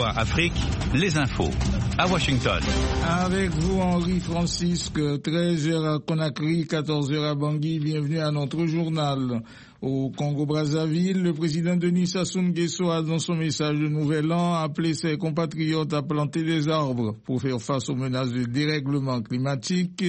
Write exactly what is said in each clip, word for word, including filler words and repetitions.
V O A Afrique, les infos. À Washington. Avec vous, Henri Francisque, treize heures à Conakry, quatorze heures à Bangui. Bienvenue à notre journal. Au Congo-Brazzaville, le président Denis Sassou Nguesso a, dans son message de Nouvel An, appelé ses compatriotes à planter des arbres pour faire face aux menaces de dérèglement climatique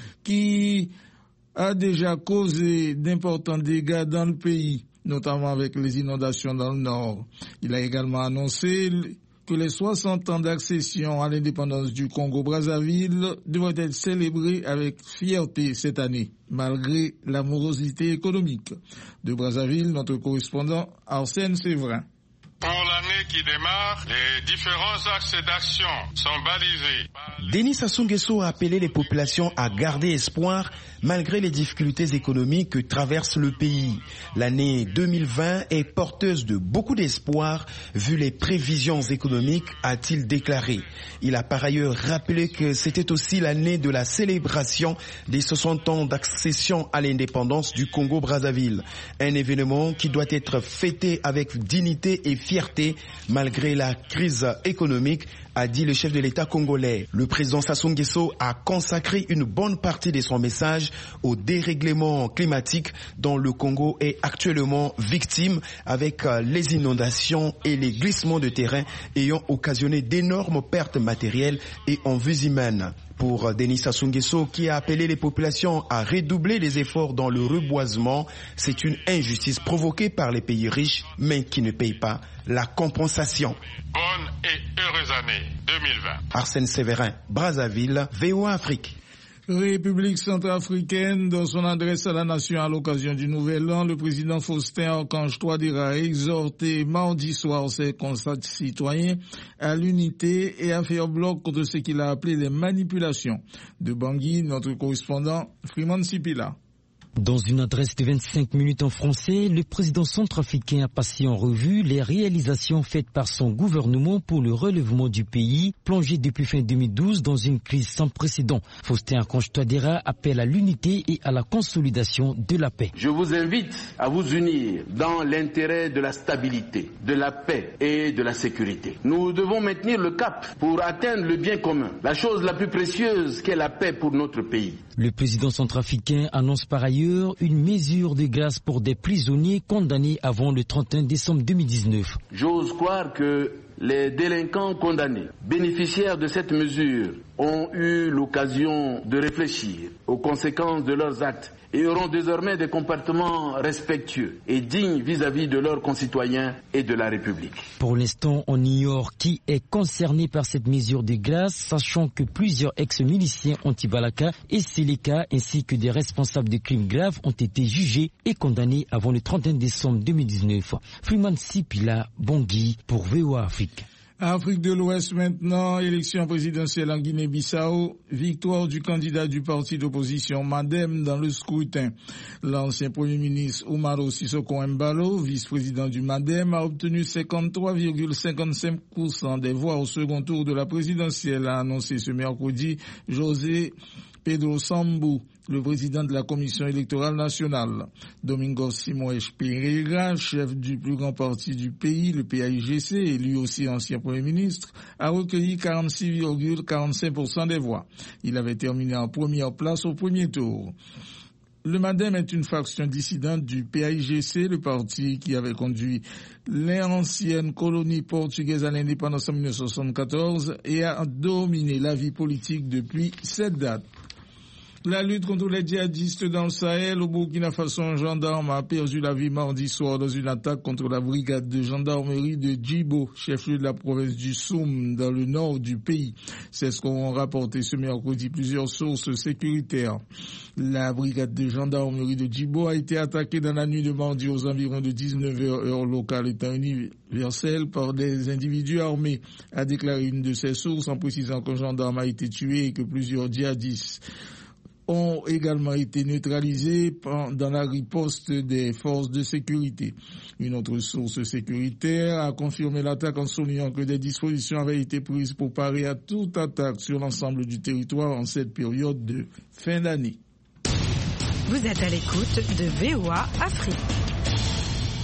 qui a déjà causé d'importants dégâts dans le pays, notamment avec les inondations dans le nord. Il a également annoncé que les soixante ans d'accession à l'indépendance du Congo-Brazzaville devraient être célébrés avec fierté cette année, malgré la morosité économique. De Brazzaville, notre correspondant Arsène Séverin. Pour l'année qui démarre, les différents axes d'action sont balisés. Denis Sassou Nguesso a appelé les populations à garder espoir malgré les difficultés économiques que traverse le pays. L'année deux mille vingt est porteuse de beaucoup d'espoir vu les prévisions économiques, a-t-il déclaré. Il a par ailleurs rappelé que c'était aussi l'année de la célébration des soixante ans d'accession à l'indépendance du Congo-Brazzaville. Un événement qui doit être fêté avec dignité et fierté malgré la crise économique, a dit le chef de l'État congolais. Le président Sassou Nguesso a consacré une bonne partie de son message au dérèglement climatique dont le Congo est actuellement victime avec les inondations et les glissements de terrain ayant occasionné d'énormes pertes matérielles et en vies humaines. Pour Denis Sassou Nguesso, qui a appelé les populations à redoubler les efforts dans le reboisement, c'est une injustice provoquée par les pays riches, mais qui ne paye pas la compensation. Bonne et heureuse année deux mille vingt. Arsène Séverin, Brazzaville, V O A Afrique. République centrafricaine, dans son adresse à la nation à l'occasion du Nouvel An, le président Faustin Archange Touadéra a exhorté mardi soir ses concitoyens à l'unité et à faire bloc contre ce qu'il a appelé les manipulations. De Bangui, notre correspondant Freeman Sipila. Dans une adresse de vingt-cinq minutes en français, le président centrafricain a passé en revue les réalisations faites par son gouvernement pour le relèvement du pays, plongé depuis fin deux mille douze dans une crise sans précédent. Faustin Archange Touadéra appelle à l'unité et à la consolidation de la paix. Je vous invite à vous unir dans l'intérêt de la stabilité, de la paix et de la sécurité. Nous devons maintenir le cap pour atteindre le bien commun, la chose la plus précieuse qu'est la paix pour notre pays. Le président centrafricain annonce par ailleurs une mesure de grâce pour des prisonniers condamnés avant le trente et un décembre deux mille dix-neuf. J'ose croire que les délinquants condamnés, bénéficiaires de cette mesure, ont eu l'occasion de réfléchir aux conséquences de leurs actes et auront désormais des comportements respectueux et dignes vis-à-vis de leurs concitoyens et de la République. Pour l'instant, on ignore qui est concerné par cette mesure de grâce, sachant que plusieurs ex-miliciens anti-Balaka et Seleka ainsi que des responsables de crimes graves ont été jugés et condamnés avant le trente et un décembre deux mille dix-neuf. Freeman Sipila, Bangui pour V O A Afrique. Afrique de l'Ouest maintenant, élection présidentielle en Guinée-Bissau, victoire du candidat du parti d'opposition Madem dans le scrutin. L'ancien premier ministre Oumaro Sissoko Embalo, vice-président du Madem, a obtenu cinquante-trois virgule cinquante-cinq pour cent des voix au second tour de la présidentielle, a annoncé ce mercredi José Pedro Sambou, le président de la Commission électorale nationale. Domingos Simoes Pereira, chef du plus grand parti du pays, le P A I G C, et lui aussi ancien Premier ministre, a recueilli quarante-six virgule quarante-cinq pour cent des voix. Il avait terminé en première place au premier tour. Le Madem est une faction dissidente du P A I G C, le parti qui avait conduit l'ancienne colonie portugaise à l'indépendance en mille neuf cent soixante-quatorze et a dominé la vie politique depuis cette date. La lutte contre les djihadistes dans le Sahel, au Burkina Faso, un gendarme a perdu la vie mardi soir dans une attaque contre la brigade de gendarmerie de Djibo, chef-lieu de la province du Soum, dans le nord du pays. C'est ce qu'ont rapporté ce mercredi plusieurs sources sécuritaires. La brigade de gendarmerie de Djibo a été attaquée dans la nuit de mardi aux environs de dix-neuf heures heure locale et temps universel par des individus armés, a déclaré une de ses sources en précisant qu'un gendarme a été tué et que plusieurs djihadistes ont également été neutralisés dans la riposte des forces de sécurité. Une autre source sécuritaire a confirmé l'attaque en soulignant que des dispositions avaient été prises pour parer à toute attaque sur l'ensemble du territoire en cette période de fin d'année. Vous êtes à l'écoute de V O A Afrique.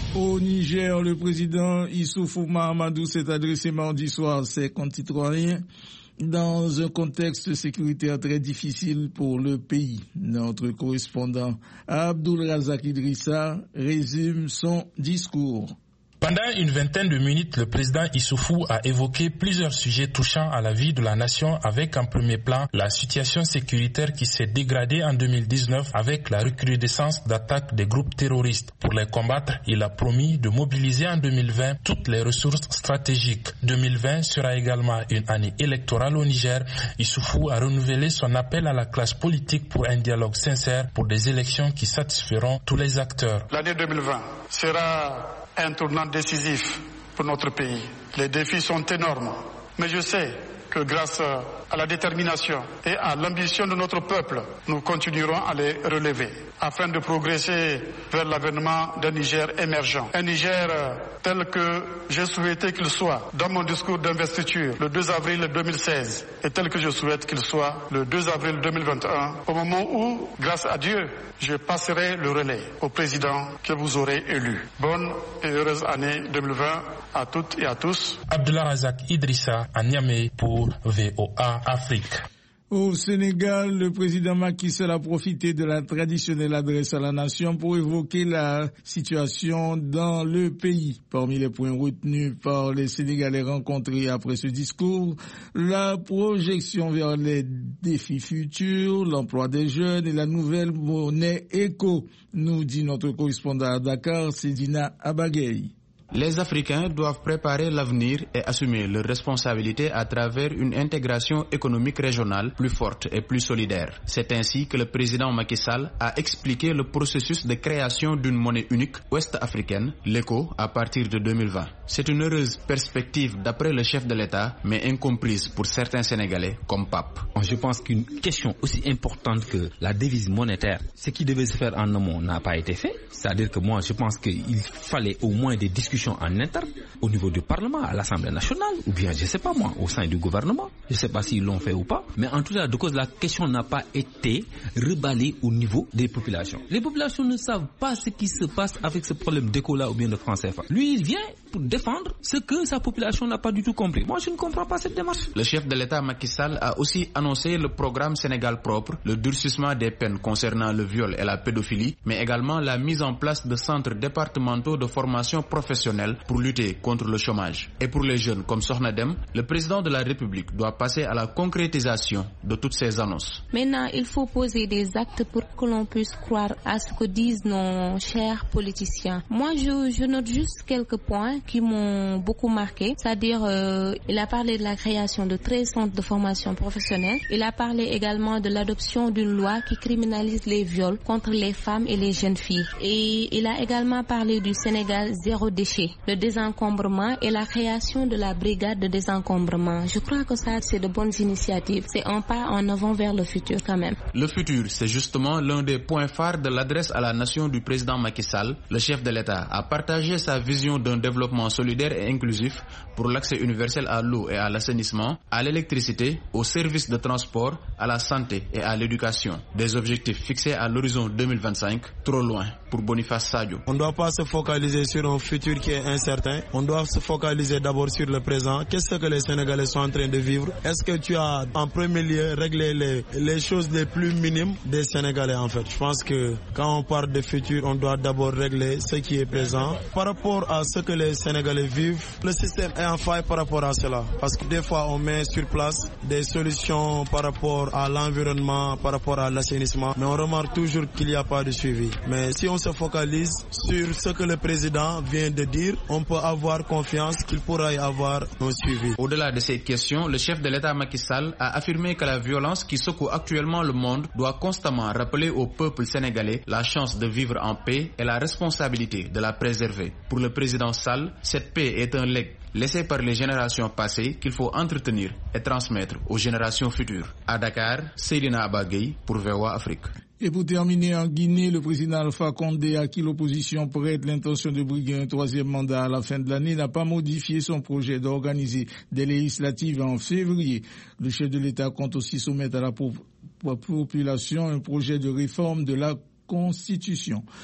Au Niger, le président Issoufou Mahamadou s'est adressé mardi soir à ses concitoyens dans un contexte sécuritaire très difficile pour le pays. Notre correspondant Abdul Razak Idrissa résume son discours. Pendant une vingtaine de minutes, le président Issoufou a évoqué plusieurs sujets touchant à la vie de la nation avec en premier plan la situation sécuritaire qui s'est dégradée en deux mille dix-neuf avec la recrudescence d'attaques des groupes terroristes. Pour les combattre, il a promis de mobiliser en deux mille vingt toutes les ressources stratégiques. deux mille vingt sera également une année électorale au Niger. Issoufou a renouvelé son appel à la classe politique pour un dialogue sincère pour des élections qui satisferont tous les acteurs. L'année deux mille vingt sera un tournant décisif pour notre pays. Les défis sont énormes, mais je sais que grâce à la détermination et à l'ambition de notre peuple, nous continuerons à les relever afin de progresser vers l'avènement d'un Niger émergent. Un Niger tel que j'ai souhaité qu'il soit dans mon discours d'investiture le deux avril deux mille seize et tel que je souhaite qu'il soit le deux avril deux mille vingt et un, au moment où, grâce à Dieu, je passerai le relais au président que vous aurez élu. Bonne et heureuse année deux mille vingt à toutes et à tous. Abdullah Razak Idrissa à Niamey pour V O A Afrique. Au Sénégal, le président Macky Sall a profité de la traditionnelle adresse à la nation pour évoquer la situation dans le pays. Parmi les points retenus par les Sénégalais rencontrés après ce discours, la projection vers les défis futurs, l'emploi des jeunes et la nouvelle monnaie éco, nous dit notre correspondant à Dakar, Sedina Abagay. Les Africains doivent préparer l'avenir et assumer leurs responsabilités à travers une intégration économique régionale plus forte et plus solidaire. C'est ainsi que le président Macky Sall a expliqué le processus de création d'une monnaie unique ouest-africaine, l'E C O, à partir de deux mille vingt. C'est une heureuse perspective d'après le chef de l'État, mais incomprise pour certains Sénégalais comme Pape. Je pense qu'une question aussi importante que la devise monétaire, ce qui devait se faire en amont n'a pas été fait. C'est-à-dire que moi, je pense qu'il fallait au moins des discussions en interne, au niveau du Parlement, à l'Assemblée nationale, ou bien, je ne sais pas moi, au sein du gouvernement. Je ne sais pas s'ils l'ont fait ou pas. Mais en tout cas, de cause, la question n'a pas été reballée au niveau des populations. Les populations ne savent pas ce qui se passe avec ce problème d'éco-là ou bien de franc C F A. Lui, il vient pour défendre ce que sa population n'a pas du tout compris. Moi, je ne comprends pas cette démarche. Le chef de l'État, Macky Sall, a aussi annoncé le programme Sénégal propre, le durcissement des peines concernant le viol et la pédophilie, mais également la mise en place de centres départementaux de formation professionnelle pour lutter contre le chômage. Et pour les jeunes comme Sohnadem, le président de la République doit passer à la concrétisation de toutes ces annonces. Maintenant, il faut poser des actes pour que l'on puisse croire à ce que disent nos chers politiciens. Moi, je, je note juste quelques points qui m'ont beaucoup marqué. C'est-à-dire, euh, il a parlé de la création de treize centres de formation professionnelle. Il a parlé également de l'adoption d'une loi qui criminalise les viols contre les femmes et les jeunes filles. Et il a également parlé du Sénégal zéro déchet, le désencombrement et la création de la brigade de désencombrement. Je crois que ça, c'est de bonnes initiatives. C'est un pas en avant vers le futur quand même. Le futur, c'est justement l'un des points phares de l'adresse à la nation du président Macky Sall. Le chef de l'État a partagé sa vision d'un développement solidaire et inclusif pour l'accès universel à l'eau et à l'assainissement, à l'électricité, aux services de transport, à la santé et à l'éducation. Des objectifs fixés à l'horizon deux mille vingt-cinq, trop loin pour Boniface Sadio. On ne doit pas se focaliser sur un futur qui est incertain. On doit se focaliser d'abord sur le présent. Qu'est-ce que les Sénégalais sont en train de vivre? Est-ce que tu as en premier lieu réglé les, les choses les plus minimes des Sénégalais en fait? Je pense que quand on parle de futur, on doit d'abord régler ce qui est présent. Par rapport à ce que les Sénégalais vivent, le système est en faille par rapport à cela. Parce que des fois, on met sur place des solutions par rapport à l'environnement, par rapport à l'assainissement, mais on remarque toujours qu'il n'y a pas de suivi. Mais si on se focalise sur ce que le président vient de dire, on peut avoir confiance qu'il pourra y avoir un suivi. Au-delà de ces questions, le chef de l'État Macky Sall a affirmé que la violence qui secoue actuellement le monde doit constamment rappeler au peuple sénégalais la chance de vivre en paix et la responsabilité de la préserver. Pour le président Sall, cette paix est un legs laissé par les générations passées qu'il faut entretenir et transmettre aux générations futures. À Dakar, Seydina Abagay pour V O A Afrique. Et pour terminer, en Guinée, le président Alpha Condé, à qui l'opposition prête l'intention de briguer un troisième mandat à la fin de l'année, n'a pas modifié son projet d'organiser des législatives en février. Le chef de l'État compte aussi soumettre à la population un projet de réforme de la Constitution.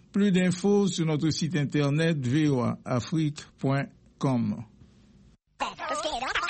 Plus d'infos sur notre site internet v o a afrique point com.